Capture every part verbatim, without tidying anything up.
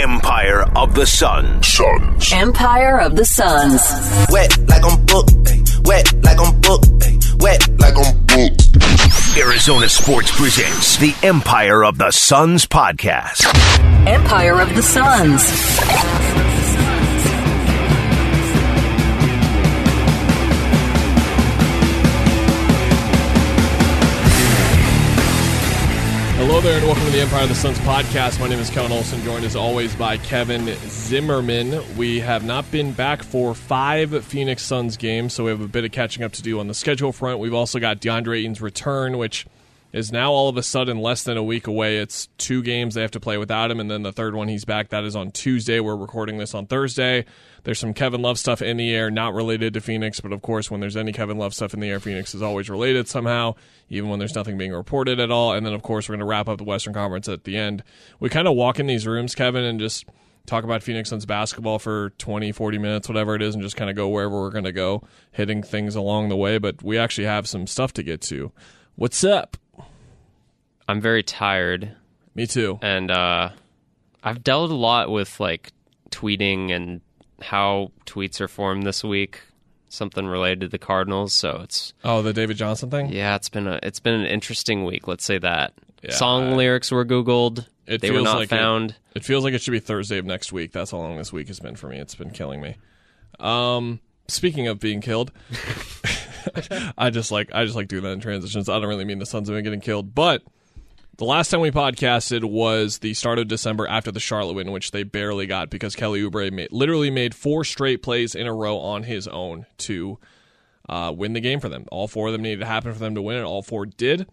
Empire of the Sun. Suns. Empire of the Suns. Wet like I'm booked. Wet like I'm booked. Wet like I'm booked. Arizona Sports presents the Empire of the Suns podcast. Empire of the Suns. Hello there and welcome to the Empire of the Suns podcast. My name is Kevin Olson, joined as always by Kevin Zimmerman. We have not been back for five Phoenix Suns games, so we have a bit of catching up to do on the schedule front. We've also got DeAndre Ayton's return, which is now all of a sudden less than a week away. It's two games they have to play without him, and then the third one he's back. That is on Tuesday. We're recording this on Thursday. There's some Kevin Love stuff in the air, not related to Phoenix, but of course when there's any Kevin Love stuff in the air, Phoenix is always related somehow, even when there's nothing being reported at all. And then of course we're going to wrap up the Western Conference at the end. We kind of walk in these rooms, Kevin, and just talk about Phoenix Suns basketball for twenty, forty minutes, whatever it is, and just kind of go wherever we're going to go, hitting things along the way. But we actually have some stuff to get to. What's up? I'm very tired. Me too. And uh, I've dealt a lot with like tweeting and how tweets are formed this week. Something related to the Cardinals, so it's oh the David Johnson thing. Yeah, it's been a it's been an interesting week. Let's say that. Yeah, Song I, lyrics were Googled. It they feels were not like found. It, it feels like it should be Thursday of next week. That's how long this week has been for me. It's been killing me. Um, speaking of being killed, I just like I just like doing that in transitions. I don't really mean the Suns have been getting killed, but the last time we podcasted was the start of December after the Charlotte win, which they barely got because Kelly Oubre made, literally made four straight plays in a row on his own to uh, win the game for them. All four of them needed to happen for them to win, and all four did.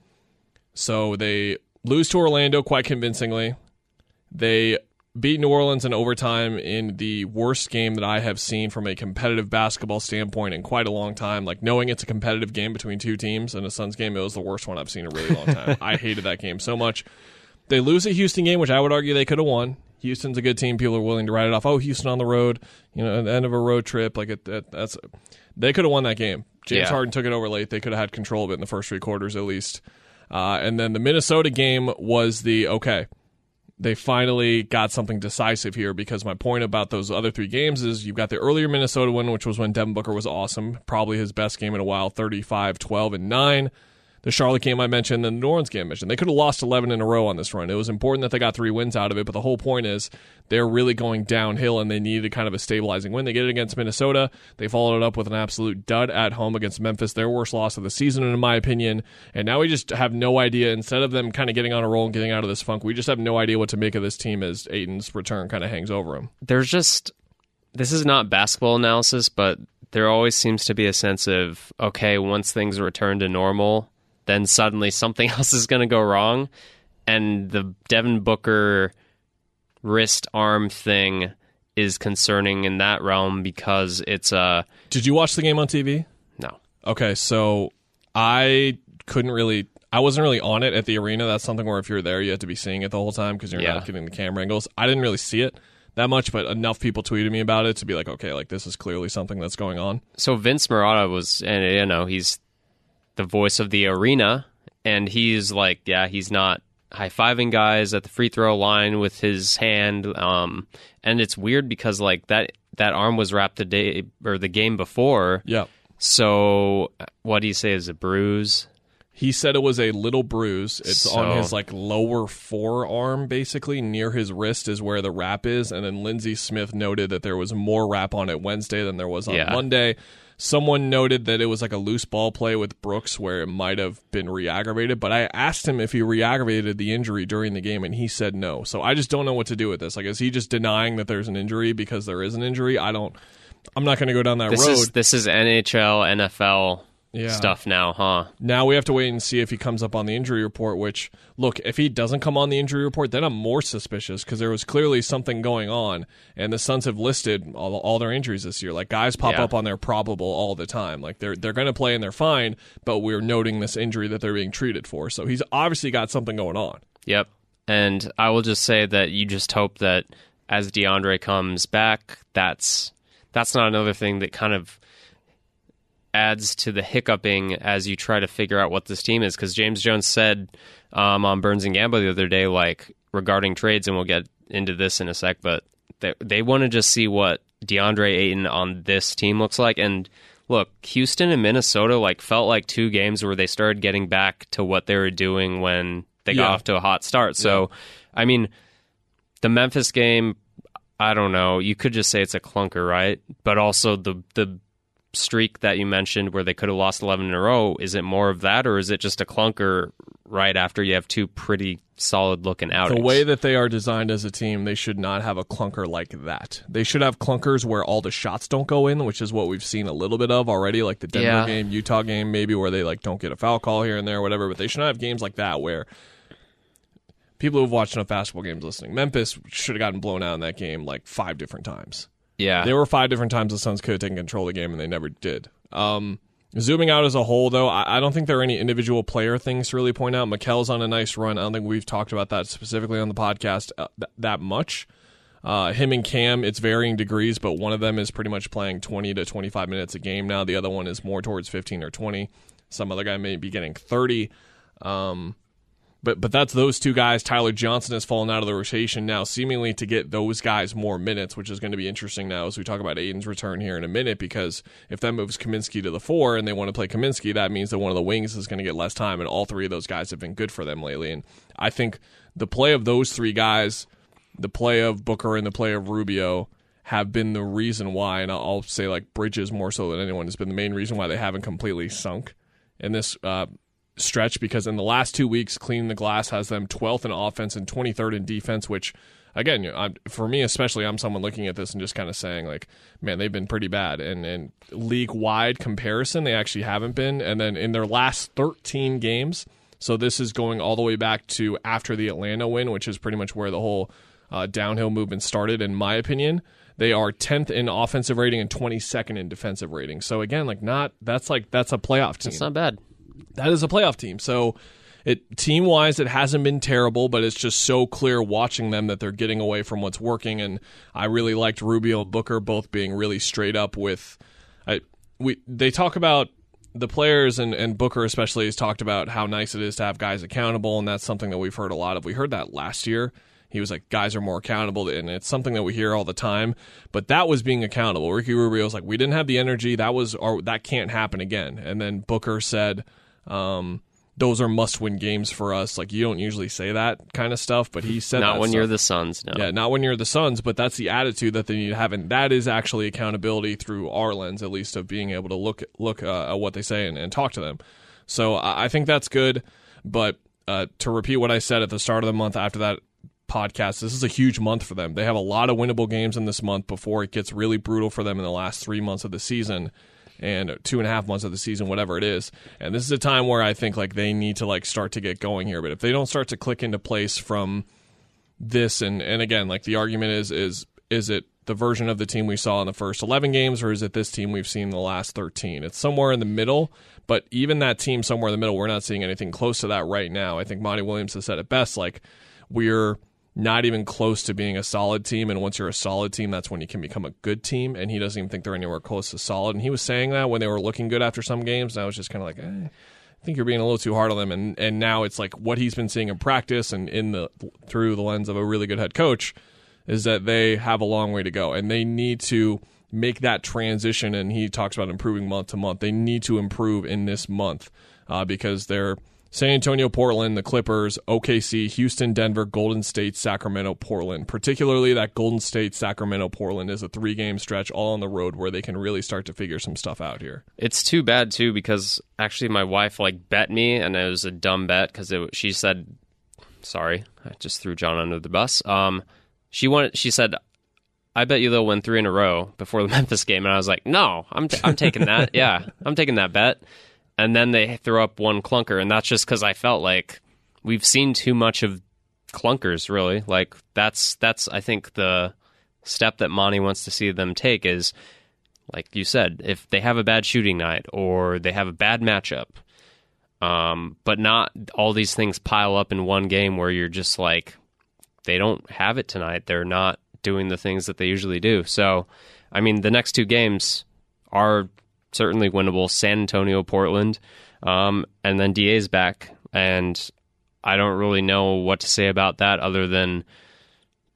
So they lose to Orlando quite convincingly. They beat New Orleans in overtime in the worst game that I have seen from a competitive basketball standpoint in quite a long time. Like, knowing it's a competitive game between two teams and a Suns game, it was the worst one I've seen in a really long time. I hated that game so much. They lose a Houston game, which I would argue they could have won. Houston's a good team. People are willing to write it off. Oh, Houston on the road, you know, at the end of a road trip. Like it, it, that's they could have won that game. James yeah. Harden took it over late. They could have had control of it in the first three quarters at least. Uh, and then the Minnesota game was the, okay, they finally got something decisive here, because my point about those other three games is you've got the earlier Minnesota win, which was when Devin Booker was awesome, probably his best game in a while, thirty-five, twelve, and nine. The Charlotte game I mentioned, and the New Orleans game I mentioned. They could have lost eleven in a row on this run. It was important that they got three wins out of it, but the whole point is they're really going downhill, and they needed kind of a stabilizing win. They get it against Minnesota. They followed it up with an absolute dud at home against Memphis, their worst loss of the season, in my opinion. And now we just have no idea. Instead of them kind of getting on a roll and getting out of this funk, we just have no idea what to make of this team as Ayton's return kind of hangs over them. There's just, this is not basketball analysis, but there always seems to be a sense of, okay, once things return to normal, then suddenly something else is going to go wrong. And the Devin Booker wrist arm thing is concerning in that realm because it's a... Did you watch the game on T V? No. Okay, so I couldn't really... I wasn't really on it at the arena. That's something where if you're there, you have to be seeing it the whole time because you're yeah. not getting the camera angles. I didn't really see it that much, but enough people tweeted me about it to be like, okay, like this is clearly something that's going on. So Vince Marotta was, and you know, he's the voice of the arena, and he's like, yeah, he's not high-fiving guys at the free throw line with his hand, um, and it's weird because like that that arm was wrapped the day or the game before. Yeah. So what do you say is a bruise? He said it was a little bruise. It's So- on his like lower forearm, basically near his wrist is where the wrap is. And then Lindsey Smith noted that there was more wrap on it Wednesday than there was on Yeah. Monday. Someone noted that it was like a loose ball play with Brooks where it might have been re-aggravated, but I asked him if he re-aggravated the injury during the game, and he said no. So I just don't know what to do with this. Like, is he just denying that there's an injury because there is an injury? I don't. I'm not going to go down that This road. is this is N H L, N F L Yeah. stuff now, huh? Now we have to wait and see if he comes up on the injury report, which, look, if he doesn't come on the injury report, then I'm more suspicious because there was clearly something going on, and the Suns have listed all, all their injuries this year. Like, guys pop Yeah. up on their probable all the time. Like, they're they're going to play and they're fine, but we're noting this injury that they're being treated for. So he's obviously got something going on. Yep. And I will just say that you just hope that as DeAndre comes back, that's that's not another thing that kind of adds to the hiccuping as you try to figure out what this team is. Because James Jones said um, on Burns and Gambo the other day, like regarding trades, and we'll get into this in a sec, but they, they want to just see what DeAndre Ayton on this team looks like. And look, Houston and Minnesota like felt like two games where they started getting back to what they were doing when they got Yeah. off to a hot start. So, yeah. I mean, the Memphis game, I don't know. You could just say it's a clunker, right? But also the the streak that you mentioned where they could have lost eleven in a row, is it more of that, or is it just a clunker right after you have two pretty solid-looking outings? The way that they are designed as a team, they should not have a clunker like that. They should have clunkers where all the shots don't go in, which is what we've seen a little bit of already, like the Denver Yeah. game, Utah game, maybe where they like don't get a foul call here and there or whatever, but they should not have games like that where people who've watched enough basketball games listening, Memphis should have gotten blown out in that game like five different times. Yeah. There were five different times the Suns could have taken control of the game, and they never did. Um, zooming out as a whole, though, I, I don't think there are any individual player things to really point out. Mikel's on a nice run. I don't think we've talked about that specifically on the podcast uh, th- that much. Uh, him and Cam, it's varying degrees, but one of them is pretty much playing twenty to twenty-five minutes a game now. The other one is more towards fifteen or twenty. Some other guy may be getting thirty. Um, But but that's those two guys. Tyler Johnson has fallen out of the rotation now, seemingly to get those guys more minutes, which is going to be interesting now as we talk about Aiden's return here in a minute, because if that moves Kaminsky to the four and they want to play Kaminsky, that means that one of the wings is going to get less time, and all three of those guys have been good for them lately. And I think the play of those three guys, the play of Booker and the play of Rubio, have been the reason why, and I'll say like Bridges more so than anyone, has been the main reason why they haven't completely sunk in this uh stretch, because in the last two weeks, cleaning the glass has them twelfth in offense and twenty-third in defense, which, again, you know, I'm, for me especially, I'm someone looking at this and just kind of saying, like, man, they've been pretty bad. And in league-wide comparison, they actually haven't been. And then in their last thirteen games, so this is going all the way back to after the Atlanta win, which is pretty much where the whole uh, downhill movement started, in my opinion. They are tenth in offensive rating and twenty-second in defensive rating. So, again, like, not that's like that's a playoff team. It's not bad. That is a playoff team. So it team-wise, it hasn't been terrible, but it's just so clear watching them that they're getting away from what's working. And I really liked Rubio and Booker both being really straight up with I, we they talk about the players, and, and Booker especially has talked about how nice it is to have guys accountable, and that's something that we've heard a lot of. We heard that last year. He was like, guys are more accountable, and it's something that we hear all the time. But that was being accountable. Ricky Rubio was like, we didn't have the energy. That was, or that can't happen again. And then Booker said, Um, those are must-win games for us. Like, you don't usually say that kind of stuff, but he said Not that when stuff. you're the Suns, no. Yeah, not when you're the Suns, but that's the attitude that they need to have, and that is actually accountability through our lens, at least, of being able to look look uh, at what they say and, and talk to them. So I, I think that's good, but uh, to repeat what I said at the start of the month after that podcast, this is a huge month for them. They have a lot of winnable games in this month before it gets really brutal for them in the last three months of the season. And two and a half months of the season, whatever it is. And this is a time where I think like they need to like start to get going here. But if they don't start to click into place from this, and, and again, like the argument is, is is it the version of the team we saw in the first eleven games, or is it this team we've seen in the last thirteen? It's somewhere in the middle, but even that team somewhere in the middle, we're not seeing anything close to that right now. I think Monty Williams has said it best, like we're not even close to being a solid team, and once you're a solid team, that's when you can become a good team, and he doesn't even think they're anywhere close to solid. And he was saying that when they were looking good after some games, and I was just kind of like, eh, I think you're being a little too hard on them. And and now it's like what he's been seeing in practice and in the through the lens of a really good head coach is that they have a long way to go, and they need to make that transition. And he talks about improving month to month. They need to improve in this month uh, because they're San Antonio, Portland, the Clippers, O K C, Houston, Denver, Golden State, Sacramento, Portland. Particularly that Golden State, Sacramento, Portland is a three-game stretch all on the road where they can really start to figure some stuff out here. It's too bad, too, because actually my wife like bet me, and it was a dumb bet because she said, sorry, I just threw John under the bus. Um, she wanted, she said, I bet you they'll win three in a row before the Memphis game. And I was like, no, I'm t- I'm taking that. Yeah, I'm taking that bet. And then they throw up one clunker, and that's just because I felt like we've seen too much of clunkers, really. Like, that's, that's I think, the step that Monty wants to see them take is, like you said, if they have a bad shooting night or they have a bad matchup, um, but not all these things pile up in one game where you're just like, they don't have it tonight. They're not doing the things that they usually do. So, I mean, the next two games are certainly winnable. San Antonio, Portland, um, and then D A's back. And I don't really know what to say about that other than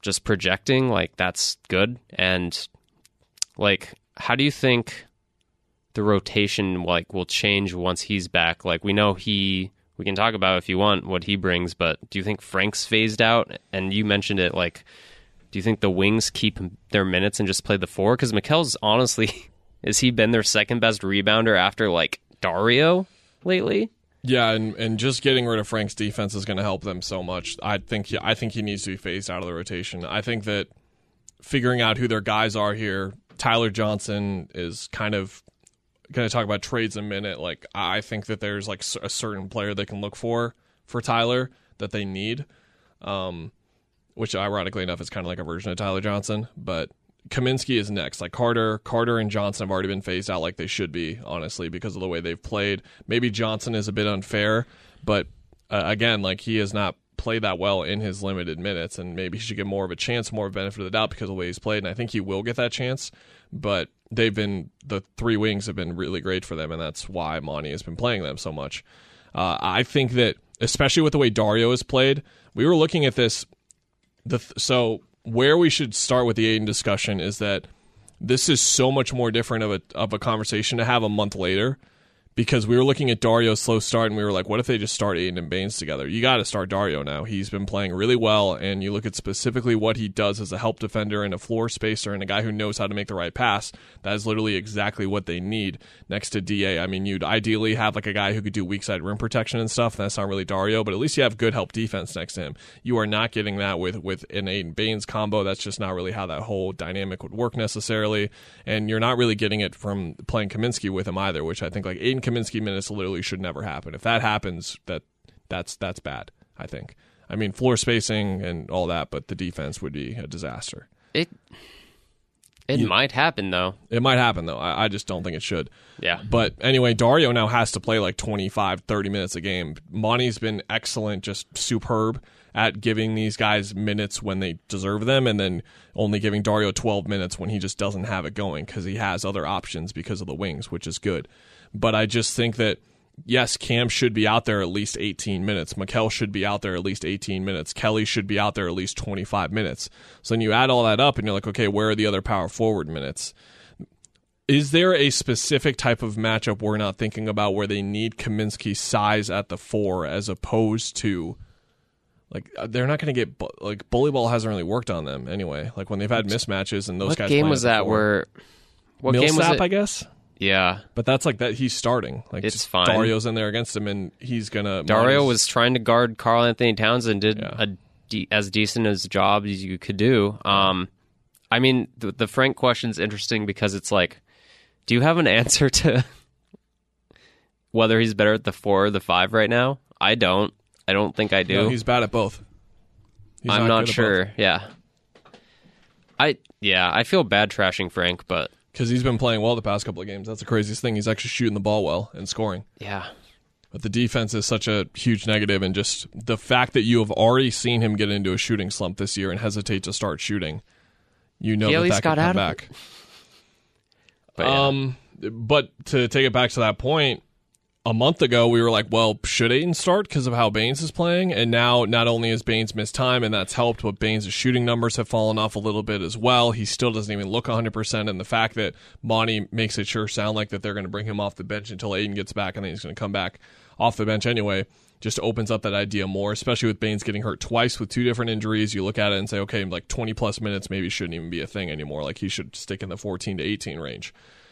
just projecting, like, that's good. And, like, how do you think the rotation, like, will change once he's back? Like, we know he, we can talk about if you want what he brings, but do you think Frank's phased out? And you mentioned it, like, do you think the wings keep their minutes and just play the four? Because Mikel's honestly, has he been their second best rebounder after, like, Dario lately? Yeah, and, and just getting rid of Frank's defense is going to help them so much. I think he, I think he needs to be phased out of the rotation. I think that figuring out who their guys are here, Tyler Johnson is kind of going to talk about trades in a minute. Like, I think that there's like a certain player they can look for for Tyler that they need, um, which ironically enough is kind of like a version of Tyler Johnson, but Kaminsky is next. Like Carter, Carter and Johnson have already been phased out like they should be, honestly, because of the way they've played. Maybe Johnson is a bit unfair, but uh, again, like he has not played that well in his limited minutes, and maybe he should get more of a chance, more of a benefit of the doubt because of the way he's played, and I think he will get that chance. But they've been, the three wings have been really great for them, and that's why Monty has been playing them so much. Uh, I think that, especially with the way Dario has played, we were looking at this, the so... where we should start with the Ayton discussion is that this is so much more different of a of a conversation to have a month later, because we were looking at Dario's slow start and we were like, what if they just start Ayton and Baines together? You got to start Dario now. He's been playing really well, and you look at specifically what he does as a help defender and a floor spacer and a guy who knows how to make the right pass. That is literally exactly what they need next to D A. I mean, you'd ideally have like a guy who could do weak side rim protection and stuff. That's not really Dario, but at least you have good help defense next to him. You are not getting that with, with an Ayton Baines combo. That's just not really how that whole dynamic would work necessarily, and you're not really getting it from playing Kaminsky with him either, which I think like Ayton Kaminsky minutes literally should never happen. If that happens, that that's that's bad, I think. I mean, floor spacing and all that, but the defense would be a disaster. It it you, might happen, though. It might happen, though. I, I just don't think it should. Yeah. But anyway, Dario now has to play like twenty-five, thirty minutes a game. Monty's been excellent, just superb at giving these guys minutes when they deserve them, and then only giving Dario twelve minutes when he just doesn't have it going because he has other options because of the wings, which is good. But I just think that, yes, Cam should be out there at least eighteen minutes. Mikel should be out there at least eighteen minutes. Kelly should be out there at least twenty-five minutes. So then you add all that up and you're like, okay, where are the other power forward minutes? Is there a specific type of matchup we're not thinking about where they need Kaminsky's size at the four as opposed to, like, they're not going to get, like, bully ball hasn't really worked on them anyway. Like, when they've had mismatches and those what guys. What game was that where, what Millsap, game was it? I guess? Yeah. But that's like that he's starting. Like it's just fine. Dario's in there against him, and he's going to... Dario was trying to guard Karl Anthony Towns and did yeah. a de- as decent as job as you could do. Um, I mean, the, the Frank question's interesting because it's like, do you have an answer to whether he's better at the four or the five right now? I don't. I don't think I do. No, he's bad at both. He's I'm not, not sure. Yeah. I Yeah, I feel bad trashing Frank, but... Because he's been playing well the past couple of games. That's the craziest thing. He's actually shooting the ball well and scoring. Yeah. But the defense is such a huge negative, and just the fact that you have already seen him get into a shooting slump this year and hesitate to start shooting, you know he that that got can come out back. But, yeah. Um, but to take it back to that point, a month ago we were like, well, should Ayton start because of how Baines is playing? And now not only has Baines missed time, and that's helped, but Baines' shooting numbers have fallen off a little bit as well. He still doesn't even look one hundred percent, and the fact that Monty makes it sure sound like that they're going to bring him off the bench until Ayton gets back, and then he's going to come back off the bench anyway, just opens up that idea more, especially with Baines getting hurt twice with two different injuries. You look at it and say, okay, like twenty plus minutes maybe shouldn't even be a thing anymore. Like he should stick in the fourteen to eighteen range.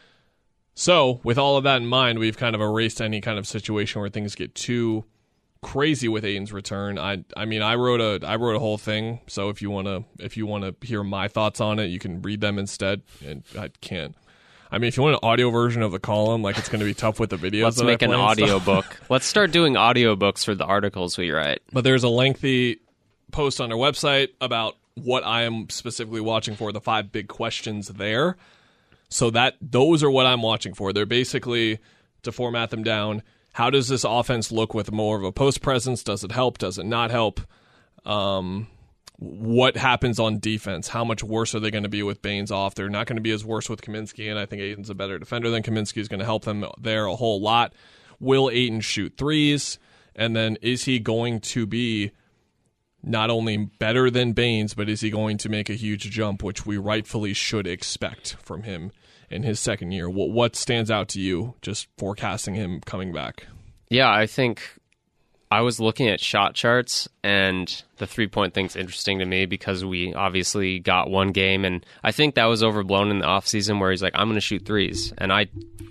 So, with all of that in mind, we've kind of erased any kind of situation where things get too crazy with Ayton's return. I, I mean, I wrote a, I wrote a whole thing. So if you wanna, if you wanna hear my thoughts on it, you can read them instead. And I can't. I mean, if you want an audio version of the column, like it's going to be tough with the videos. Let's that make I an play and audio stuff. book. Let's start doing audio books for the articles we write. But there's a lengthy post on our website about what I am specifically watching for, the five big questions there. So that those are what I'm watching for. They're basically, to format them down, how does this offense look with more of a post presence? Does it help? Does it not help? Um, what happens on defense? How much worse are they going to be with Baines off? They're not going to be as worse with Kaminsky, and I think Ayton's a better defender than Kaminsky. Is going to help them there a whole lot. Will Ayton shoot threes? And then is he going to be not only better than Baines, but is he going to make a huge jump, which we rightfully should expect from him in his second year? What, what stands out to you just forecasting him coming back? Yeah, I think I was looking at shot charts, and the three-point thing's interesting to me because we obviously got one game, and I think that was overblown in the offseason where he's like, I'm going to shoot threes. And I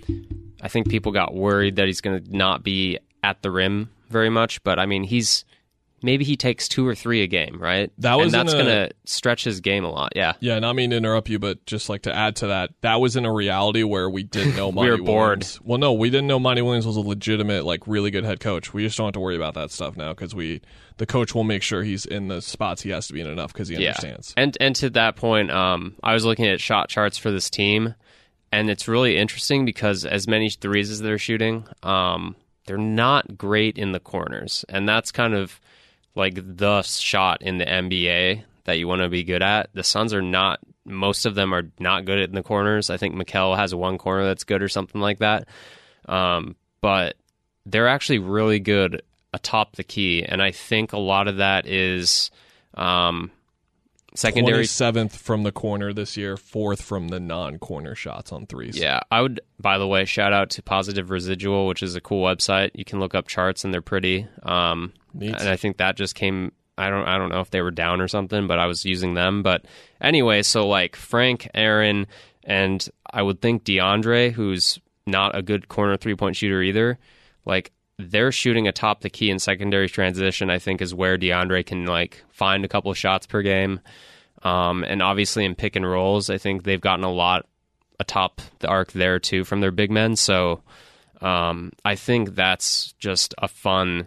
I think people got worried that he's going to not be at the rim very much, but I mean, he's maybe he takes two or three a game, right? That was and that's a, going to stretch his game a lot, yeah. Yeah, not mean to interrupt you, but just like to add to that, that was in a reality where we didn't know Monty we were bored. Williams. Well, no, we didn't know Monty Williams was a legitimate, like, really good head coach. We just don't have to worry about that stuff now because we, the coach will make sure he's in the spots he has to be in enough because he yeah. understands. And and to that point, um, I was looking at shot charts for this team, and it's really interesting because as many threes as they're shooting, um, they're not great in the corners, and that's kind of like the shot in the N B A that you want to be good at. The Suns are not, most of them are not good in the corners. I think Mikal has one corner that's good or something like that. Um, but they're actually really good atop the key. And I think a lot of that is um, secondary. twenty-seventh from the corner this year, fourth from the non-corner shots on threes. Yeah, I would, by the way, shout out to Positive Residual, which is a cool website. You can look up charts and they're pretty. Um, Neat. And I think that just came, I don't I don't know if they were down or something, but I was using them. But anyway, so like Frank, Aaron, and I would think DeAndre, who's not a good corner three-point shooter either, like they're shooting atop the key in secondary transition, I think is where DeAndre can like find a couple of shots per game. Um, and obviously in pick and rolls, I think they've gotten a lot atop the arc there too from their big men. So um, I think that's just a fun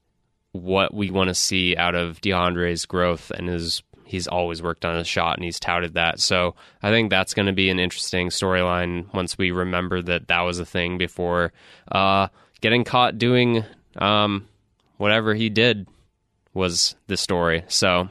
what we want to see out of DeAndre's growth, and his he's always worked on his shot and he's touted that. So I think that's going to be an interesting storyline once we remember that that was a thing before uh, getting caught doing um, whatever he did was the story. So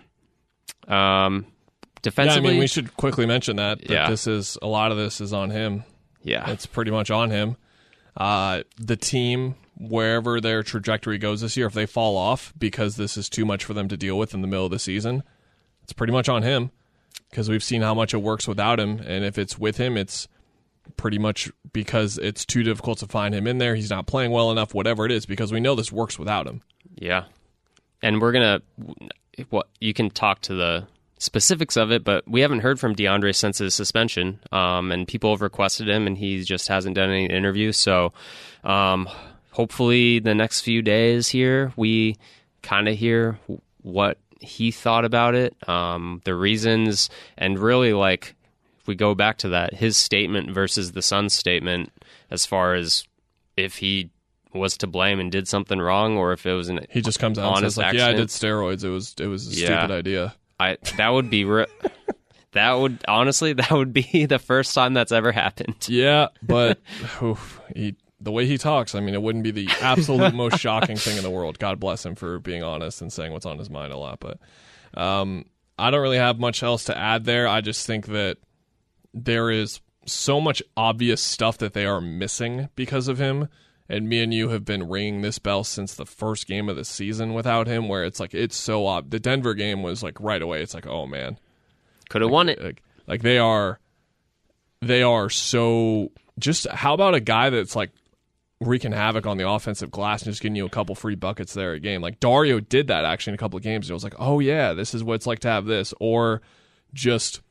um, defensively, yeah, I mean, we should quickly mention that, that yeah. this is a lot of this is on him. Yeah, it's pretty much on him. Uh, the team, wherever their trajectory goes this year, if they fall off because this is too much for them to deal with in the middle of the season, it's pretty much on him because we've seen how much it works without him. And if it's with him, it's pretty much because it's too difficult to find him in there. He's not playing well enough, whatever it is, because we know this works without him. Yeah. And we're going to, what you can talk to the specifics of it, but we haven't heard from DeAndre since his suspension, um, and people have requested him, and he just hasn't done any interviews. So um, hopefully the next few days here, we kind of hear what he thought about it, um, the reasons, and really, like, if we go back to that, his statement versus the Suns' statement as far as if he was to blame and did something wrong, or if it was an he just comes out and says, like, accident. yeah, I did steroids. It was it was a Yeah. stupid idea. I that would be re- that would honestly that would be the first time that's ever happened. Yeah, but oof, he, the way he talks, I mean, it wouldn't be the absolute most shocking thing in the world. God bless him for being honest and saying what's on his mind a lot. But um, I don't really have much else to add there. I just think that there is so much obvious stuff that they are missing because of him. And me and you have been ringing this bell since the first game of the season without him, where it's like, it's so ob- the Denver game was like right away. It's like, oh man, Could have like, won it. Like, like they are, they are so just, how about a guy that's like wreaking havoc on the offensive glass and just getting you a couple free buckets there a game? Like Dario did that actually in a couple of games. It was like, oh yeah, this is what it's like to have this. Or just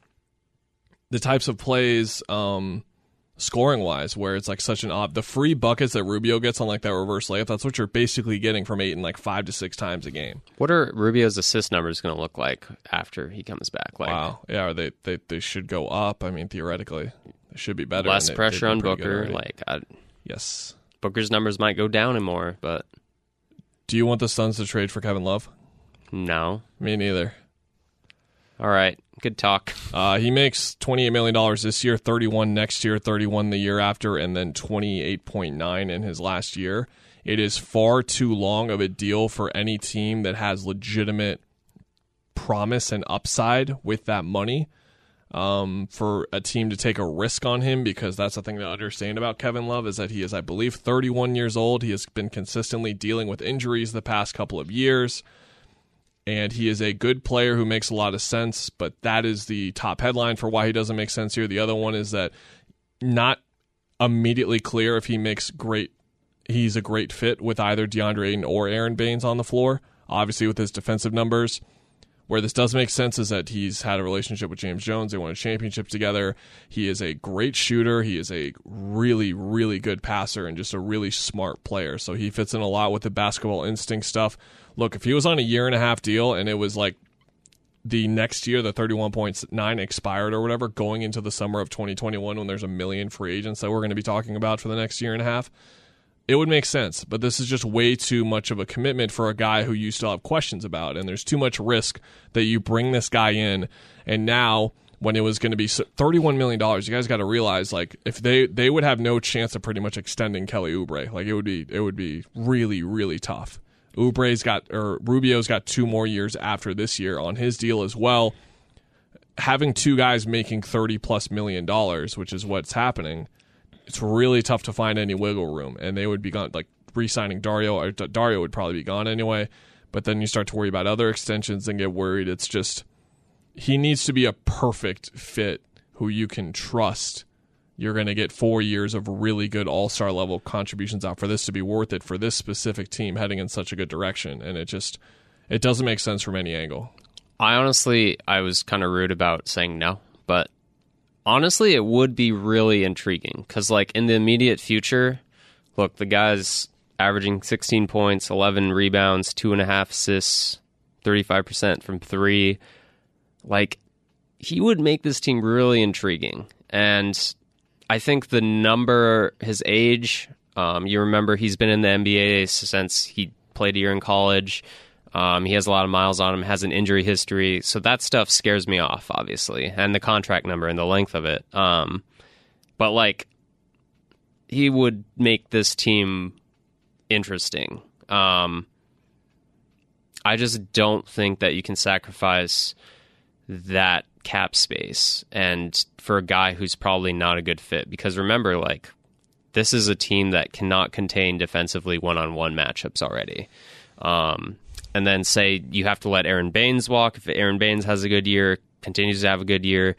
the types of plays, um, scoring wise, where it's like such an odd, the free buckets that Rubio gets on like that reverse layup, that's what you're basically getting from Ayton like five to six times a game. What are Rubio's assist numbers going to look like after he comes back? Like, Wow. Yeah, they, they they should go up. I mean, theoretically, they should be better. less and they- pressure they've on been pretty good Booker. already. Like I, Yes. Booker's numbers might go down and more, but Do you want the Suns to trade for Kevin Love? no. Me neither. All right, good talk. Uh, he makes twenty-eight million dollars this year, thirty-one next year, thirty-one the year after, and then twenty-eight point nine in his last year. It is far too long of a deal for any team that has legitimate promise and upside with that money, um, for a team to take a risk on him, because that's the thing to understand about Kevin Love is that he is, I believe, thirty-one years old. He has been consistently dealing with injuries the past couple of years. and he is a good player who makes a lot of sense, but that is the top headline for why he doesn't make sense here. The other one is that not immediately clear if he makes great, he's a great fit with either DeAndre Ayton or Aaron Baines on the floor, obviously with his defensive numbers. Where this does make sense is that he's had a relationship with James Jones. They won a championship together. He is a great shooter. He is a really, really good passer and just a really smart player. So he fits in a lot with the basketball instinct stuff. Look, if he was on a year and a half deal and it was like the next year, the thirty-one point nine expired or whatever, going into the summer of twenty twenty-one when there's a million free agents that we're going to be talking about for the next year and a half, it would make sense. But this is just way too much of a commitment for a guy who you still have questions about. And there's too much risk that you bring this guy in. And now, when it was going to be thirty-one million dollars, you guys got to realize, like, if they, they would have no chance of pretty much extending Kelly Oubre. Like, it would be it would be really, really tough. Oubre's got, or Rubio's got two more years after this year on his deal as well. Having two guys making thirty plus million dollars, which is what's happening, it's really tough to find any wiggle room, and they would be gone. Like re-signing Dario, or Dario would probably be gone anyway. But then you start to worry about other extensions and get worried. It's just he needs to be a perfect fit who you can trust. You're going to get four years of really good all-star level contributions out for this to be worth it for this specific team heading in such a good direction, and it just it doesn't make sense from any angle. I honestly, I was kind of rude about saying no, but honestly, it would be really intriguing because, like, in the immediate future, look, the guy's averaging sixteen points, eleven rebounds, two and a half assists, thirty-five percent from three. Like, he would make this team really intriguing. And I think the number, his age, um, you remember he's been in the N B A since he played a year in college. Um, he has a lot of miles on him, has an injury history. So that stuff scares me off, obviously, and the contract number and the length of it. Um, but, like, he would make this team interesting. Um, I just don't think that you can sacrifice that cap space and for a guy who's probably not a good fit. Because remember, like, this is a team that cannot contain defensively one-on-one matchups already. Um And then say you have to let Aaron Baines walk. If Aaron Baines has a good year, continues to have a good year,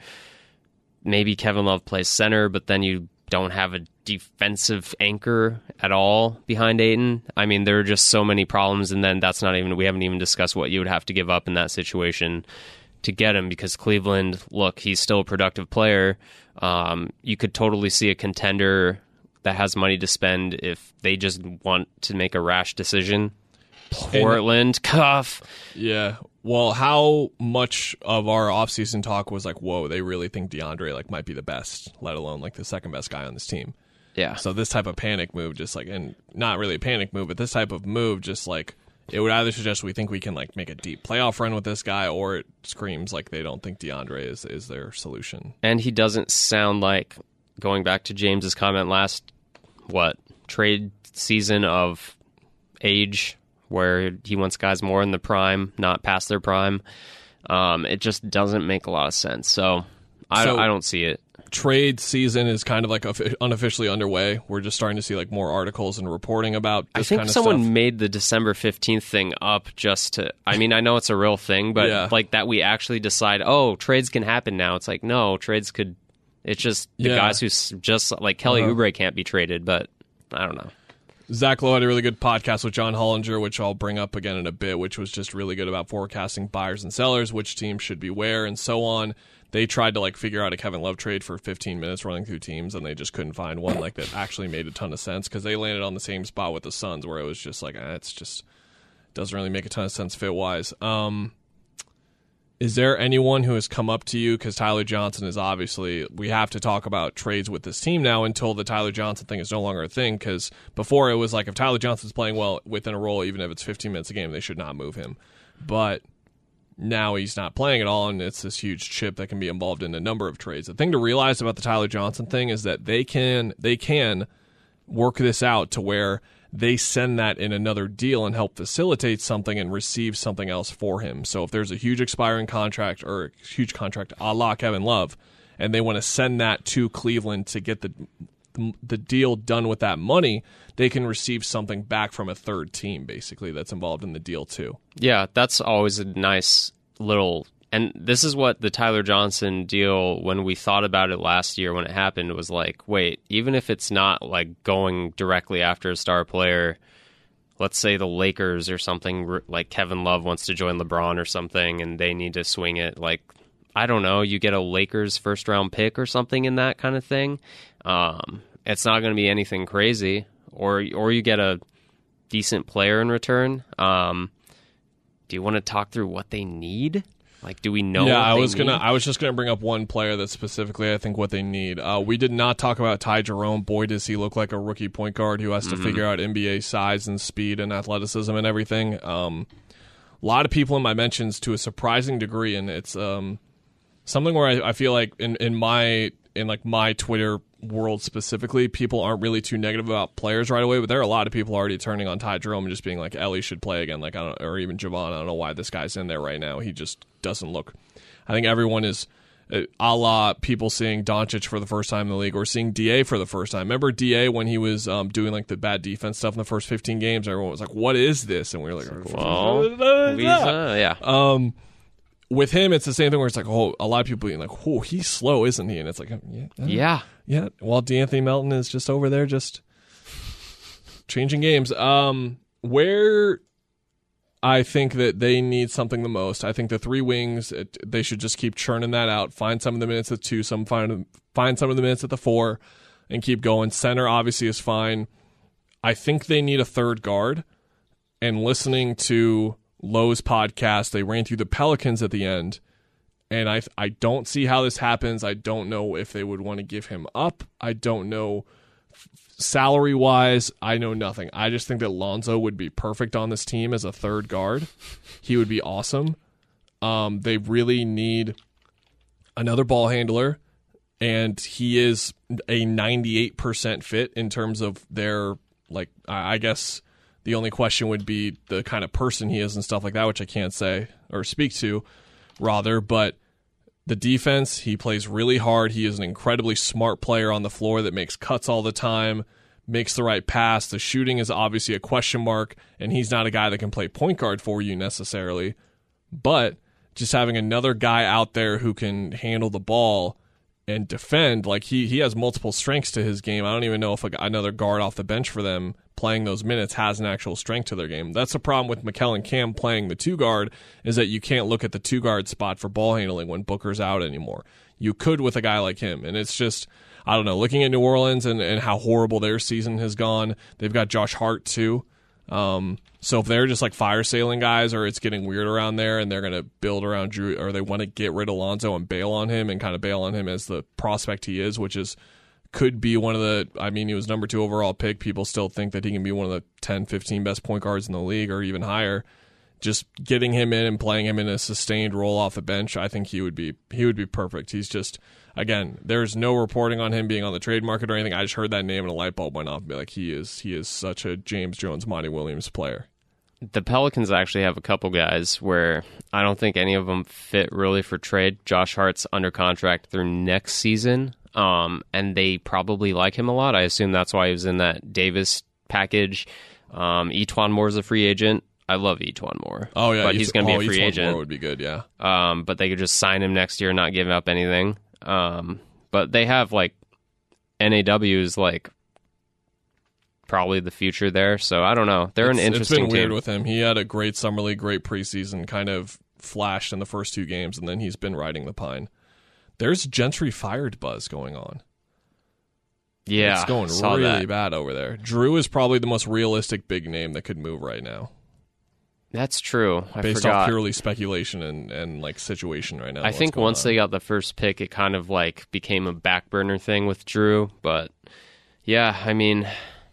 maybe Kevin Love plays center, but then you don't have a defensive anchor at all behind Ayton. I mean, there are just so many problems, and then that's not even, we haven't even discussed what you would have to give up in that situation to get him, because Cleveland, look, he's still a productive player. Um, you could totally see a contender that has money to spend if they just want to make a rash decision. Portland, cuff. Yeah. Well, how much of our offseason talk was like, whoa, they really think DeAndre like might be the best, let alone like the second best guy on this team. Yeah. So this type of panic move, just like, and not really a panic move, but this type of move, just like, it would either suggest we think we can like make a deep playoff run with this guy, or it screams like they don't think DeAndre is is their solution. And he doesn't sound like, going back to James's comment last, what, trade season of age, where he wants guys more in the prime, not past their prime. Um, it just doesn't make a lot of sense. So I, so I don't see it. Trade season is kind of like unofficially underway. We're just starting to see like more articles and reporting about this I think kind of someone stuff. made the December fifteenth thing up just to, I mean, I know it's a real thing, but Yeah. like that we actually decide, oh, trades can happen now. It's like, no, trades could, it's just the Yeah. guys who's just, like Kelly Uh-huh. Oubre can't be traded, but I don't know. Zach Lowe had a really good podcast with John Hollinger, which I'll bring up again in a bit, which was just really good about forecasting buyers and sellers, which teams should be where, and so on. They tried to like figure out a Kevin Love trade for fifteen minutes running through teams, and they just couldn't find one like that actually made a ton of sense, because they landed on the same spot with the Suns, where it was just like, eh, it's just doesn't really make a ton of sense fit-wise. Um, is there anyone who has come up to you, because Tyler Johnson is obviously, we have to talk about trades with this team now until the Tyler Johnson thing is no longer a thing, because before it was like if Tyler Johnson's playing well within a role, even if it's fifteen minutes a game, they should not move him. But now he's not playing at all, and it's this huge chip that can be involved in a number of trades. The thing to realize about the Tyler Johnson thing is that they can they can work this out to where they send that in another deal and help facilitate something and receive something else for him. So if there's a huge expiring contract or a huge contract a la Kevin Love, and they want to send that to Cleveland to get the m- the deal done with that money, they can receive something back from a third team, basically, that's involved in the deal too. Yeah, that's always a nice little... And this is what the Tyler Johnson deal, when we thought about it last year when it happened, was like, wait, even if it's not like going directly after a star player, let's say the Lakers or something, like Kevin Love wants to join LeBron or something and they need to swing it, like, I don't know, you get a Lakers first round pick or something in that kind of thing. Um, it's not going to be anything crazy, or or you get a decent player in return. Um, do you want to talk through what they need? Like, do we know? Yeah, what I they was gonna. need? I was just gonna bring up one player that specifically I think what they need. Uh, we did not talk about Ty Jerome. Boy, does he look like a rookie point guard who has to Mm-hmm. figure out N B A size and speed and athleticism and everything. Um, a lot of people in my mentions to a surprising degree, and it's um, something where I, I feel like in, in my in like my Twitter world specifically, people aren't really too negative about players right away, but there are a lot of people already turning on Ty Jerome and just being like, Ellie should play again, like I don't, or even Javon. I don't know why this guy's in there right now. He just doesn't look. I think everyone is uh, a la people seeing Doncic for the first time in the league or seeing D A for the first time. Remember D A when he was um, doing like the bad defense stuff in the first fifteen games? Everyone was like, "What is this?" And we were like, Well, "What is we- that?" uh, yeah. Um, with him, it's the same thing where it's like, oh, a lot of people being like, "Oh, he's slow, isn't he?" And it's like, yeah, uh, yeah. yeah. While D'Anthony Melton is just over there, just changing games. Um, where I think that they need something the most, I think the three wings, it, they should just keep churning that out. Find some of the minutes at two, some find find some of the minutes at the four, and keep going. Center obviously is fine. I think they need a third guard. And listening to Lowe's podcast, they ran through the Pelicans at the end. And I I don't see how this happens. I don't know if they would want to give him up. I don't know salary-wise. I know nothing. I just think that Lonzo would be perfect on this team as a third guard. He would be awesome. Um, they really need another ball handler, and he is a ninety-eight percent fit in terms of their, like, I I guess the only question would be the kind of person he is and stuff like that, which I can't say or speak to, rather, but the defense, he plays really hard. He is an incredibly smart player on the floor that makes cuts all the time, makes the right pass. The shooting is obviously a question mark, and he's not a guy that can play point guard for you necessarily. But just having another guy out there who can handle the ball and defend, like he, he has multiple strengths to his game. I don't even know if a, another guard off the bench for them playing those minutes has an actual strength to their game. That's the problem with Mikal and Cam playing the two guard, is that you can't look at the two guard spot for ball handling when Booker's out anymore. You could with a guy like him, and it's just, I don't know, looking at New Orleans and, and how horrible their season has gone. They've got Josh Hart too. Um, so if they're just like fire sailing guys, or it's getting weird around there and they're going to build around Drew, or they want to get rid of Lonzo and bail on him and kind of bail on him as the prospect he is, which is could be one of the, I mean, he was number two overall pick. People still think that he can be one of the ten, fifteen best point guards in the league or even higher. Just getting him in and playing him in a sustained role off the bench, I think he would be he would be perfect. He's just, again, there's no reporting on him being on the trade market or anything. I just heard that name and a light bulb went off and be like, he is he is such a James Jones, Monty Williams player. The Pelicans actually have a couple guys where I don't think any of them fit really for trade. Josh Hart's under contract through next season, um, and they probably like him a lot. I assume that's why he was in that Davis package. Um, Etuan Moore's a free agent. I love Etuan Moore. Oh yeah, but he's going to oh, be a free Etuan agent. Moore would be good, yeah. Um, but they could just sign him next year and not give up anything. Um, but they have like N A W is like probably the future there. So I don't know. They're it's, an interesting It's been weird team. with him. He had a great summer league, great preseason, kind of flashed in the first two games, and then he's been riding the pine. There's Gentry fired buzz going on. Yeah, It's going saw really that. bad over there. Drew is probably the most realistic big name that could move right now, That's true. I based forgot. off purely speculation and, and like situation right now. I think once they got the first pick, it kind of like became a back burner thing with Drew. But yeah, I mean,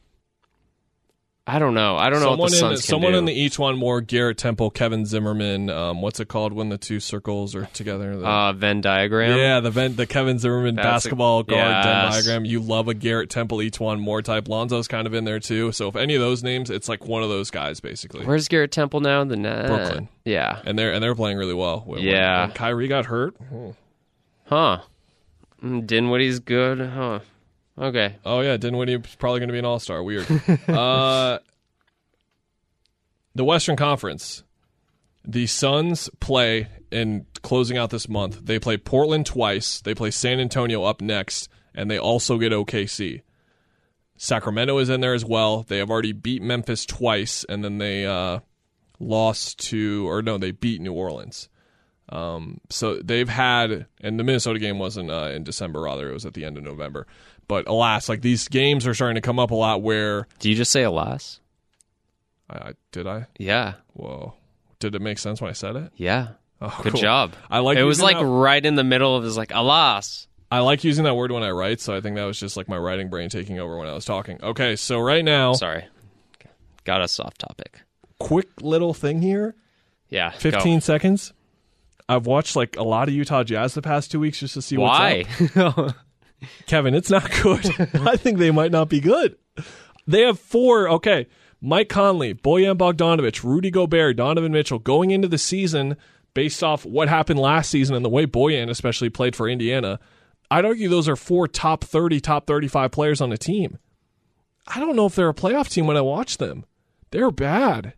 I don't know. I don't know someone what the in, Suns can someone do. in the Etuan Moore, Garrett Temple, Kevin Zimmerman. Um, what's it called when the two circles are together? The, uh, Venn diagram. yeah, the Ven- the Kevin Zimmerman That's a- basketball guard yes. Venn diagram. You love a Garrett Temple, Etuan Moore type. Lonzo's kind of in there too. So if any of those names, it's like one of those guys basically. Where's Garrett Temple now? The net. Brooklyn. Yeah. And they're and they're playing really well. When, Yeah. when Kyrie got hurt. Hmm. Huh. Mm, Dinwiddie's good. Huh. Okay. Oh, yeah, Dinwiddie's probably going to be an all-star. Weird. uh, the Western Conference. The Suns play, in closing out this month, they play Portland twice. They play San Antonio up next, and they also get O K C. Sacramento is in there as well. They have already beat Memphis twice, and then they uh, lost to, or no, they beat New Orleans. Um, so they've had, and the Minnesota game wasn't uh, in December, rather, it was at the end of November. But alas, like these games are starting to come up a lot where. Do you just say alas? I, I did I? Yeah. Whoa. Did it make sense when I said it? Yeah. Oh, Good cool. job. I like it was like that, right in the middle of his like alas. I like using that word when I write, so I think that was just like my writing brain taking over when I was talking. Okay, so right now, Sorry. Got us off topic. quick little thing here, Yeah. fifteen go. seconds. I've watched like a lot of Utah Jazz the past two weeks just to see Why? what's up. Kevin, it's not good. I think they might not be good. They have four, okay, Mike Conley, Bojan Bogdanovic, Rudy Gobert, Donovan Mitchell going into the season based off what happened last season and the way Bojan especially played for Indiana. I'd argue those are four top thirty, top thirty-five players on the team. I don't know if they're a playoff team when I watch them. They're bad.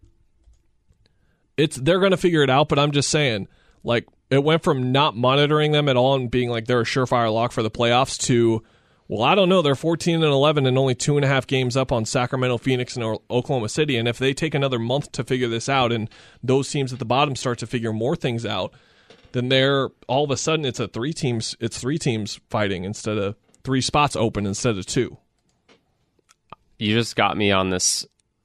It's they're going to figure it out, but I'm just saying, like, it went from not monitoring them at all and being like they're a surefire lock for the playoffs to, well, I don't know, they're fourteen and eleven and only two and a half games up on Sacramento, Phoenix, and Oklahoma City. And if they take another month to figure this out and those teams at the bottom start to figure more things out, then they're all of a sudden it's a three teams it's three teams fighting instead of three spots open instead of two. You just got me on this.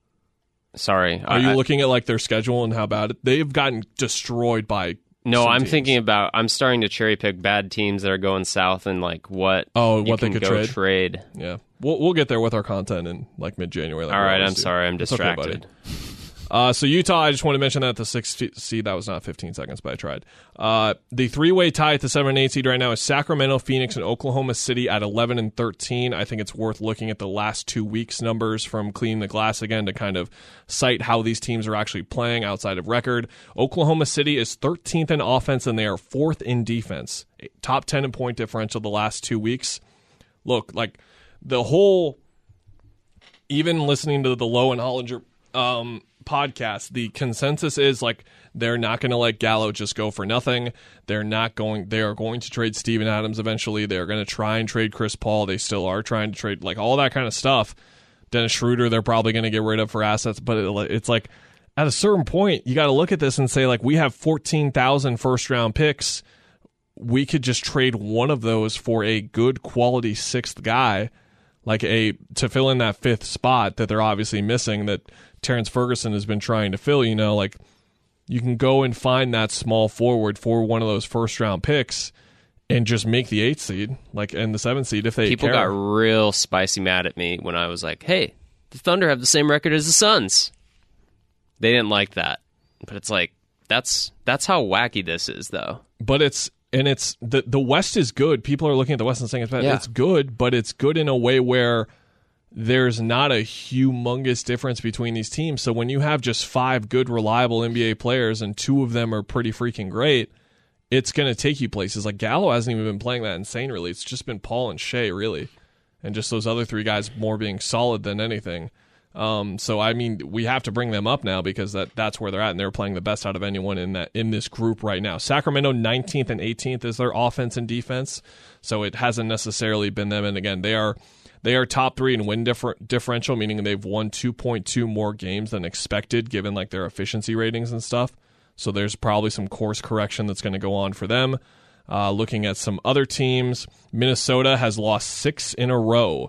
Sorry. Are I, you I, looking at like their schedule and how bad it, they've gotten destroyed by? No, some I'm teams. thinking about. I'm starting to cherry pick bad teams that are going south and like what. Oh, you what they can could go trade? trade. Yeah, we'll we'll get there with our content in like mid January. Like All we right, always I'm do. sorry, I'm It's okay, distracted. buddy. Uh, so Utah, I just want to mention that the sixth seed, that was not fifteen seconds, but I tried. Uh, the three-way tie at the seven and eight seed right now is Sacramento, Phoenix, and Oklahoma City at eleven and thirteen. I think it's worth looking at the last two weeks' numbers from Clean the Glass again to kind of cite how these teams are actually playing outside of record. Oklahoma City is thirteenth in offense, and they are fourth in defense. Top ten in point differential the last two weeks. Look, like the whole, even listening to the Lowe and Hollinger um, podcast, the consensus is like they're not going to let Gallo just go for nothing. They're not going. They are going to trade Steven Adams eventually. They're going to try and trade Chris Paul. They still are trying to trade like all that kind of stuff. Dennis Schroeder, they're probably going to get rid of for assets, but it, it's like at a certain point, you got to look at this and say like we have fourteen thousand first round picks. We could just trade one of those for a good quality sixth guy, like a to fill in that fifth spot that they're obviously missing that Terrence Ferguson has been trying to fill. You know, like you can go and find that small forward for one of those first round picks and just make the eighth seed, like and the seventh seed if they People care. got real spicy mad at me when I was like, "Hey, the Thunder have the same record as the Suns." They didn't like that, but it's like that's that's how wacky this is, though. But it's and it's the the West is good. People are looking at the West and saying it's bad. Yeah. It's good, but it's good in a way where there's not a humongous difference between these teams. So when you have just five good, reliable N B A players and two of them are pretty freaking great, it's going to take you places. Like Gallo hasn't even been playing that insane, really. It's just been Paul and Shea, really. And just those other three guys more being solid than anything. Um, so, I mean, we have to bring them up now because that, that's where they're at, and they're playing the best out of anyone in that in this group right now. Sacramento, nineteenth and eighteenth is their offense and defense, so it hasn't necessarily been them. And, again, they are they are top three in win differ- differential, meaning they've won two point two more games than expected given like their efficiency ratings and stuff. So there's probably some course correction that's going to go on for them. Uh, looking at some other teams, Minnesota has lost six in a row.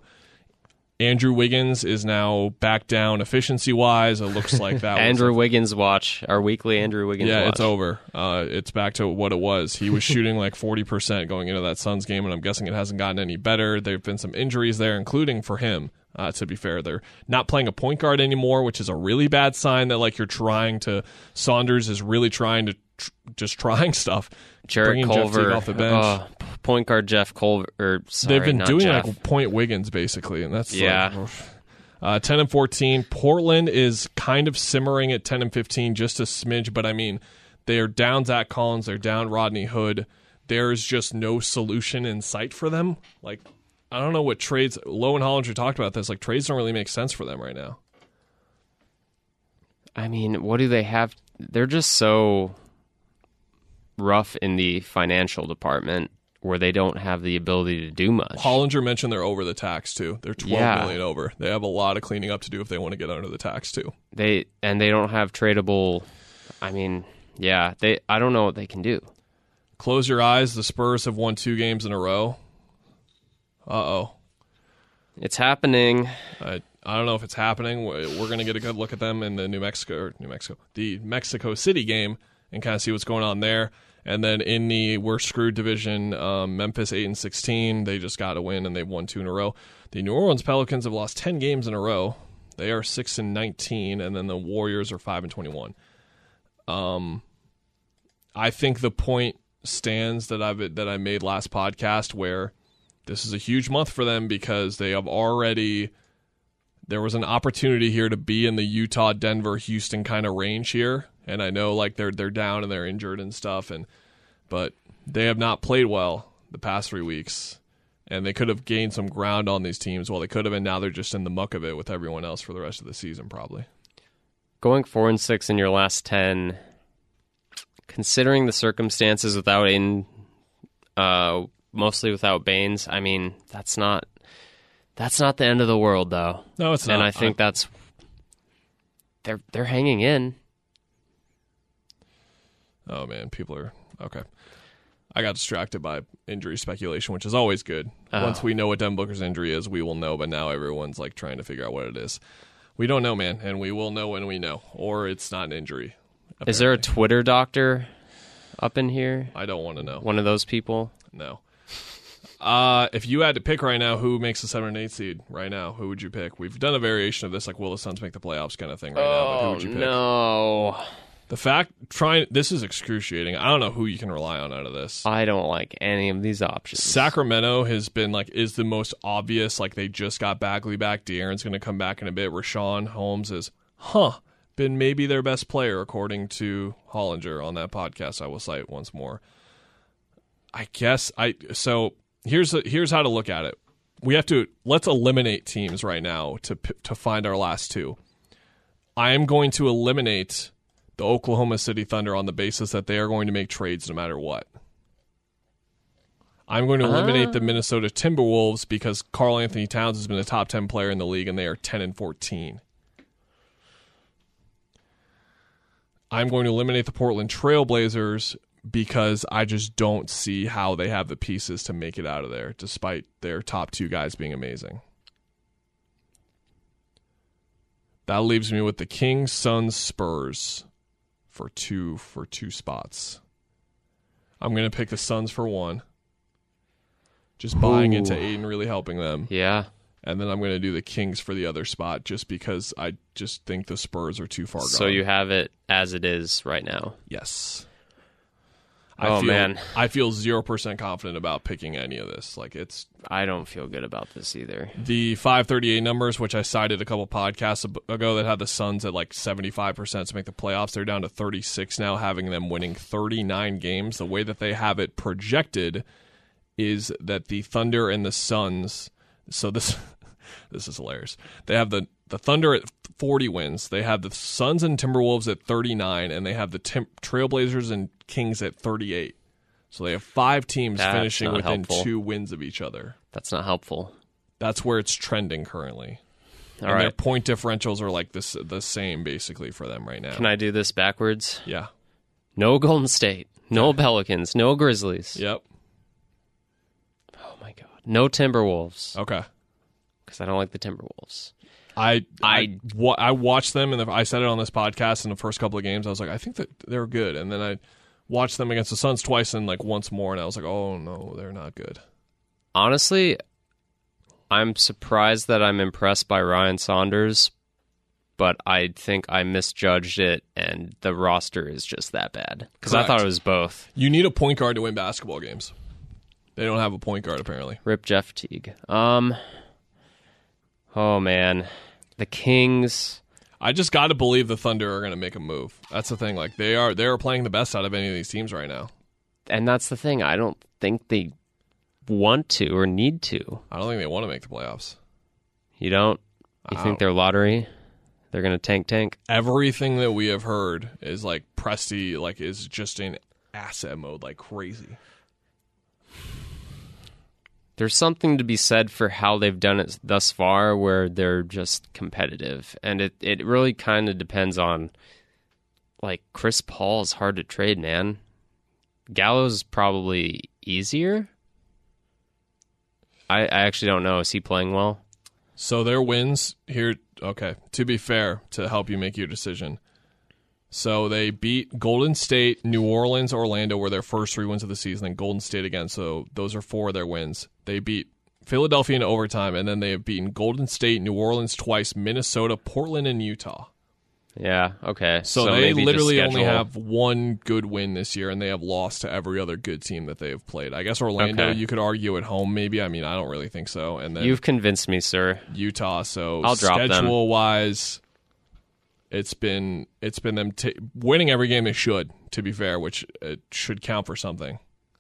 Andrew Wiggins is now back down efficiency-wise. It looks like that. Andrew was Wiggins watch, our weekly Andrew Wiggins yeah, watch. it's over. Uh, it's back to what it was. He was shooting like forty percent going into that Suns game, and I'm guessing it hasn't gotten any better. There have been some injuries there, including for him. Uh, to be fair, they're not playing a point guard anymore, which is a really bad sign that like you're trying to. Saunders is really trying to tr- just trying stuff. Jarrett bringing Jeff Culver Teague off the bench. oh, point guard Jeff Culver. Or, sorry, They've been not doing Jeff. like point Wiggins basically, and that's Yeah. Like, uh, ten and fourteen. Portland is kind of simmering at ten and fifteen, just a smidge. But I mean, they are down Zach Collins, they're down Rodney Hood. There's just no solution in sight for them. Like I don't know what trades. Lowe and Hollinger talked about this. Like trades don't really make sense for them right now. I mean, what do they have? They're just so rough in the financial department where they don't have the ability to do much. Hollinger mentioned they're over the tax too. They're twelve Yeah. million over. They have a lot of cleaning up to do if they want to get under the tax too. They and they don't have tradable. I mean, yeah, they. I don't know what they can do. Close your eyes. The Spurs have won two games in a row. Uh-oh. It's happening. I I don't know if it's happening. We're going to get a good look at them in the New Mexico, or New Mexico, the Mexico City game and kind of see what's going on there. And then in the we're screwed division, um, Memphis eight and sixteen. They just got a win and they've won two in a row. The New Orleans Pelicans have lost ten games in a row. They are six and nineteen, and then the Warriors are five and twenty-one. Um, I think the point stands that I've that I made last podcast where this is a huge month for them because they have already. There was an opportunity here to be in the Utah, Denver, Houston kind of range here, and I know like they're they're down and they're injured and stuff, and but they have not played well the past three weeks, and they could have gained some ground on these teams. Well, they could have, and now they're just in the muck of it with everyone else for the rest of the season, probably. Going four and six in your last ten, considering the circumstances without in, uh, mostly without Baines. I mean, that's not. That's not the end of the world, though. No, it's not. And I think I, that's they're they're hanging in. Oh man, people are okay. I got distracted by injury speculation, which is always good. Oh. Once we know what Devin Booker's injury is, we will know. But now everyone's like trying to figure out what it is. We don't know, man, and we will know when we know, or it's not an injury. Apparently. Is there a Twitter doctor up in here? I don't want to know. One of those people? No. Uh, if you had to pick right now who makes the seven and eight seed right now, who would you pick? We've done a variation of this, like will the Suns make the playoffs kind of thing right now, but who would you pick? No. The fact, trying, this is excruciating. I don't know who you can rely on out of this. I don't like any of these options. Sacramento has been like, is the most obvious, like they just got Bagley back. De'Aaron's going to come back in a bit. Rashawn Holmes is, huh, been maybe their best player, according to Hollinger on that podcast I will cite once more. I guess, I, so... Here's a, here's how to look at it. We have to let's eliminate teams right now to to find our last two. I am going to eliminate the Oklahoma City Thunder on the basis that they are going to make trades no matter what. I'm going to eliminate uh. the Minnesota Timberwolves because Karl Anthony Towns has been a top ten player in the league and they are ten and fourteen. I'm going to eliminate the Portland Trail Blazers because I just don't see how they have the pieces to make it out of there, despite their top two guys being amazing. That leaves me with the Kings, Suns, Spurs for two for two spots. I'm going to pick the Suns for one. Just buying Ooh. into Aiden, really helping them. Yeah. And then I'm going to do the Kings for the other spot just because I just think the Spurs are too far gone. So you have it as it is right now. Yes. I oh feel, man, I feel zero percent confident about picking any of this. Like it's, I don't feel good about this either. The five thirty-eight numbers, which I cited a couple podcasts ago, that had the Suns at like seventy-five percent to make the playoffs. They're down to thirty-six now, having them winning thirty-nine games. The way that they have it projected is that the Thunder and the Suns. So this, this is hilarious. They have the the Thunder at forty wins. They have the Suns and Timberwolves at thirty-nine, and they have the Tim- Trailblazers and Kings at thirty-eight. So they have five teams That's finishing within helpful. two wins of each other. That's not helpful. That's where it's trending currently. All and right. their point differentials are like this the same basically for them right now. Can I do this backwards? Yeah. No Golden State. No Pelicans. No Grizzlies. Yep. Oh my God. No Timberwolves. Okay. Because I don't like the Timberwolves. I I I- wa- I watched them and the, I said it on this podcast in the first couple of games. I was like, I think that they're good, and then I watched them against the Suns twice and like once more, and I was like, oh no, they're not good. Honestly, I'm surprised that I'm impressed by Ryan Saunders, but I think I misjudged it, and the roster is just that bad. Because I Correct. thought it was both. You need a point guard to win basketball games. They don't have a point guard apparently. Rip Jeff Teague. Um. Oh man, the Kings. I just got to believe the Thunder are going to make a move. That's the thing. Like they are, they are playing the best out of any of these teams right now. And that's the thing. I don't think they want to or need to. I don't think they want to make the playoffs. You don't? You I think don't. they're lottery? They're going to tank tank? Everything that we have heard is like Presti like is just in asset mode like crazy. There's something to be said for how they've done it thus far where they're just competitive. And it, it really kind of depends on, like, Chris Paul is hard to trade, man. Gallo's probably easier. I, I actually don't know. Is he playing well? So their wins here, okay, to be fair, to help you make your decision. So they beat Golden State, New Orleans, Orlando were their first three wins of the season, and Golden State again. So those are four of their wins. They beat Philadelphia in overtime, and then they have beaten Golden State, New Orleans twice, Minnesota, Portland, and Utah. Yeah, okay. So, So they maybe just literally only schedule- have one good win this year, and they have lost to every other good team that they have played. I guess Orlando, Okay. you could argue at home, maybe. I mean, I don't really think so. And then You've convinced me, sir. Utah. So I'll drop them. schedule wise, it's been it's been them t- winning every game they should. To be fair, which it should count for something.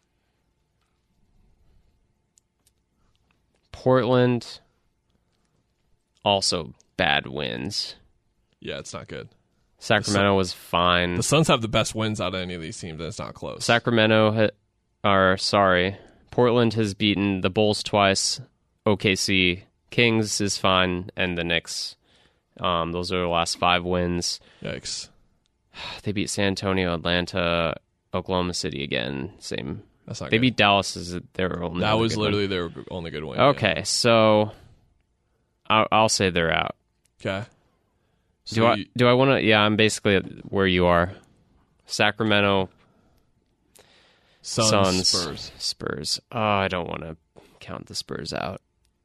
Portland, also bad wins. Yeah, it's not good. Sacramento was fine. The Suns have the best wins out of any of these teams, and it's not close. Sacramento, ha- or sorry, Portland has beaten the Bulls twice. O K C, Kings is fine, and the Knicks. Um, those are the last five wins. Yikes. They beat San Antonio, Atlanta, Oklahoma City again. Same. That's not They good. beat Dallas as their only. that other was good literally their only good win. one. Okay, so I'll, I'll say they're out. Yeah. Okay. So Do I? you- Do I want to? Yeah, I'm basically where you are. Sacramento, Suns, Suns, Spurs. Spurs. Oh, I don't want to count the Spurs out.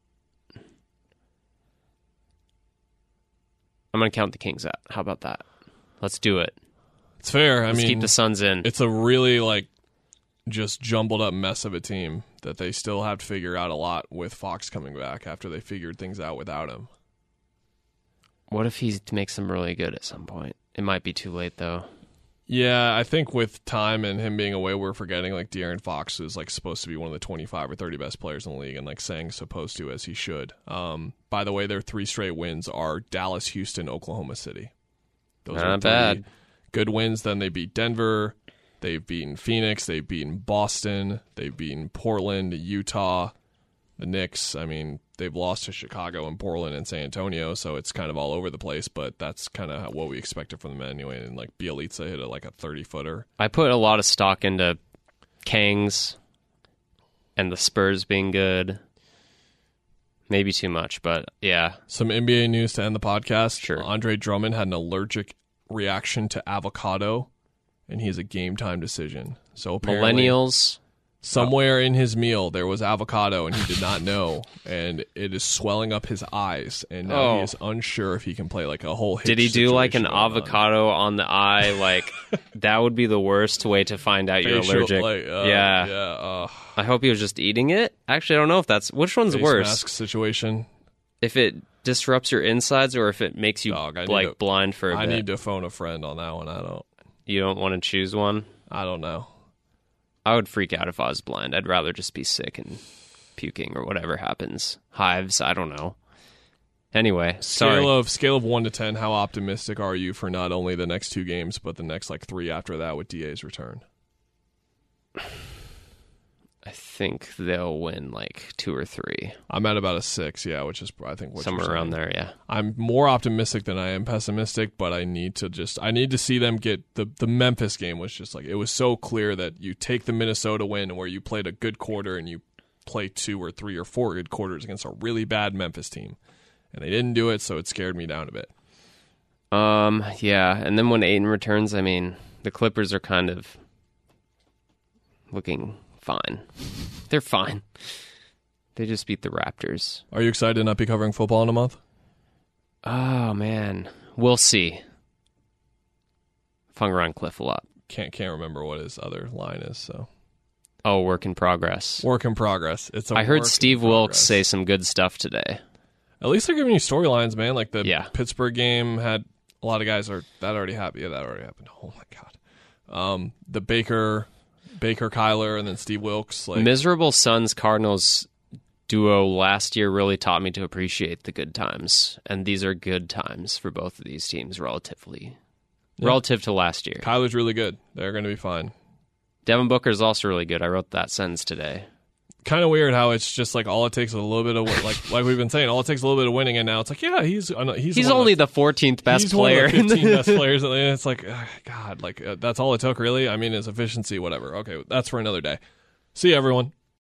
I'm going to count the Kings out. How about that? Let's do it. It's fair. I Let's mean, keep the Suns in. it's a really like just jumbled up mess of a team that they still have to figure out a lot with Fox coming back after they figured things out without him. What if he makes them really good at some point? It might be too late, though. Yeah, I think with time and him being away, we're forgetting like De'Aaron Fox is like supposed to be one of the twenty-five or thirty best players in the league, and like saying supposed to as he should. Um, by the way, their three straight wins are Dallas, Houston, Oklahoma City. Those Not are three bad. good wins. Then they beat Denver. They've beaten Phoenix. They've beaten Boston. They've beaten Portland, Utah, the Knicks. I mean, they've lost to Chicago and Portland and San Antonio, so it's kind of all over the place, but that's kind of what we expected from them anyway. And like Bielitsa hit a, like a thirty-footer. I put a lot of stock into Kings and the Spurs being good. Maybe too much, but yeah. Some N B A news to end the podcast. Sure. Andre Drummond had an allergic reaction to avocado, and he has a game time decision. So apparently, Millennials. somewhere in his meal there was avocado, and he did not know, and it is swelling up his eyes, and now Oh. he is unsure if he can play like a whole. Did Hitch he do like an situation going on. avocado on the eye? Like, that would be the worst way to find out you're Facial, allergic. like, uh, yeah. yeah. Uh, I hope he was just eating it. Actually, I don't know if that's... Which one's face worse? mask situation. If it disrupts your insides or if it makes you Dog, I need like to- blind for a I bit. need to phone a friend on that one. I don't. You don't want to choose one? I don't know. I would freak out if I was blind. I'd rather just be sick and puking or whatever happens. Hives, I don't know. Anyway, sorry. Scale of scale of one to ten. How optimistic are you for not only the next two games, but the next like three after that with D A's return? I think they'll win like two or three. I'm at about a six, yeah, which is I think what Somewhere you're around saying. there, yeah. I'm more optimistic than I am pessimistic, but I need to just I need to see them get the the Memphis game was just like it was so clear that you take the Minnesota win where you played a good quarter and you play two or three or four good quarters against a really bad Memphis team, and they didn't do it, so it scared me down a bit. Um, yeah, and then when Aiden returns, I mean, the Clippers are kind of looking fine. They're fine. They just beat the Raptors. Are you excited to not be covering football in a month? Oh, man. We'll see. If I'm around Cliff a lot. Can't can't remember what his other line is. So Oh, work in progress. work in progress. It's a I heard work in Steve Wilkes progress. say some good stuff today. At least they're giving you storylines, man. Like the Yeah. Pittsburgh game had a lot of guys are that already happened. Yeah, that already happened. Oh my god. Um, the Baker Baker, Kyler, and then Steve Wilkes. Like miserable Suns Cardinals duo last year really taught me to appreciate the good times, and these are good times for both of these teams relatively, yeah. relative to last year. Kyler's really good. They're going to be fine. Devin Booker is also really good. I wrote that sentence today. Kind of weird how it's just like all it takes is a little bit of like like we've been saying, all it takes is a little bit of winning, and now it's like yeah, he's he's he's only the fourteenth best he's player, one of the fifteen best players, and it's like uh, God, like uh, that's all it took, really. I mean, his efficiency, whatever. Okay, that's for another day. See you, everyone.